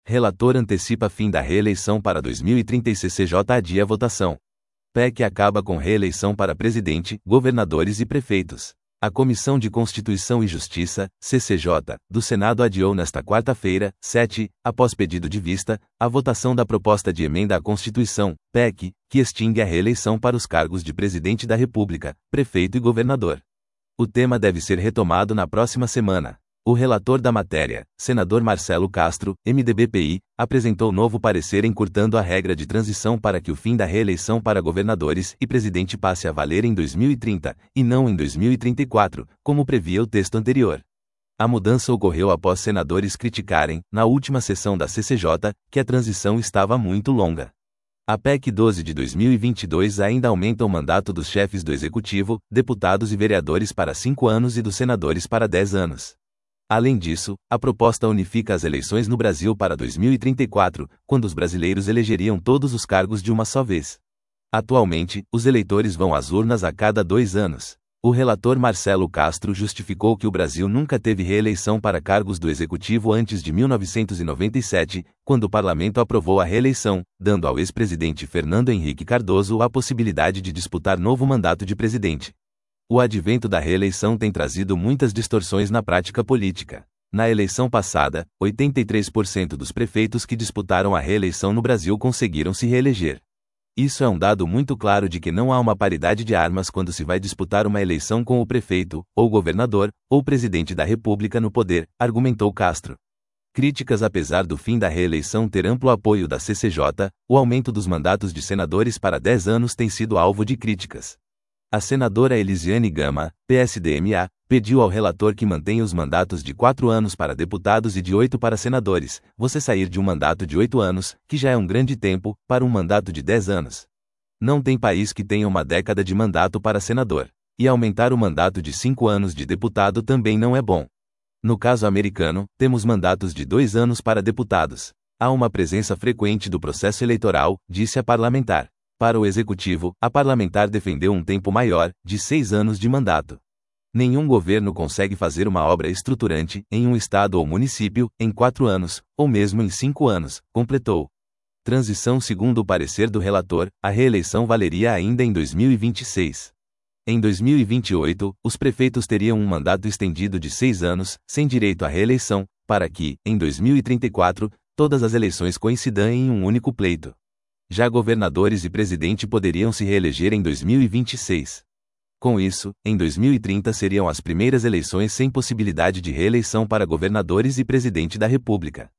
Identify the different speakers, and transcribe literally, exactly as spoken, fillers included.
Speaker 1: Relator antecipa fim da reeleição para dois mil e trinta e C C J adia a votação. P E C acaba com reeleição para presidente, governadores e prefeitos. A Comissão de Constituição e Justiça, C C J, do Senado adiou nesta quarta-feira, sete, após pedido de vista, a votação da proposta de emenda à Constituição, P E C, que extingue a reeleição para os cargos de presidente da República, prefeito e governador. O tema deve ser retomado na próxima semana. O relator da matéria, senador Marcelo Castro, M D B P I, apresentou novo parecer encurtando a regra de transição para que o fim da reeleição para governadores e presidente passe a valer em dois mil e trinta, e não em dois mil e trinta e quatro, como previa o texto anterior. A mudança ocorreu após senadores criticarem, na última sessão da C C J, que a transição estava muito longa. A P E C doze de dois mil e vinte e dois ainda aumenta o mandato dos chefes do Executivo, deputados e vereadores para cinco anos e dos senadores para dez anos. Além disso, a proposta unifica as eleições no Brasil para dois mil e trinta e quatro, quando os brasileiros elegeriam todos os cargos de uma só vez. Atualmente, os eleitores vão às urnas a cada dois anos. O relator Marcelo Castro justificou que o Brasil nunca teve reeleição para cargos do Executivo antes de mil novecentos e noventa e sete, quando o Parlamento aprovou a reeleição, dando ao ex-presidente Fernando Henrique Cardoso a possibilidade de disputar novo mandato de presidente. O advento da reeleição tem trazido muitas distorções na prática política. Na eleição passada, oitenta e três por cento dos prefeitos que disputaram a reeleição no Brasil conseguiram se reeleger. Isso é um dado muito claro de que não há uma paridade de armas quando se vai disputar uma eleição com o prefeito, ou governador, ou presidente da República no poder, argumentou Castro. Críticas. Apesar do fim da reeleição ter amplo apoio da C C J, o aumento dos mandatos de senadores para dez anos tem sido alvo de críticas. A senadora Elisiane Gama, P S D M A, pediu ao relator que mantenha os mandatos de quatro anos para deputados e de oito para senadores, você sair de um mandato de oito anos, que já é um grande tempo, para um mandato de dez anos. Não tem país que tenha uma década de mandato para senador. E aumentar o mandato de cinco anos de deputado também não é bom. No caso americano, temos mandatos de dois anos para deputados. Há uma presença frequente do processo eleitoral, disse a parlamentar. Para o executivo, a parlamentar defendeu um tempo maior, de seis anos de mandato. Nenhum governo consegue fazer uma obra estruturante, em um estado ou município, em quatro anos, ou mesmo em cinco anos, completou. Transição. Segundo o parecer do relator, a reeleição valeria ainda em dois mil e vinte e seis. Em dois mil e vinte e oito, os prefeitos teriam um mandato estendido de seis anos, sem direito à reeleição, para que, em dois mil e trinta e quatro, todas as eleições coincidam em um único pleito. Já governadores e presidente poderiam se reeleger em dois mil e vinte e seis. Com isso, em dois mil e trinta seriam as primeiras eleições sem possibilidade de reeleição para governadores e presidente da República.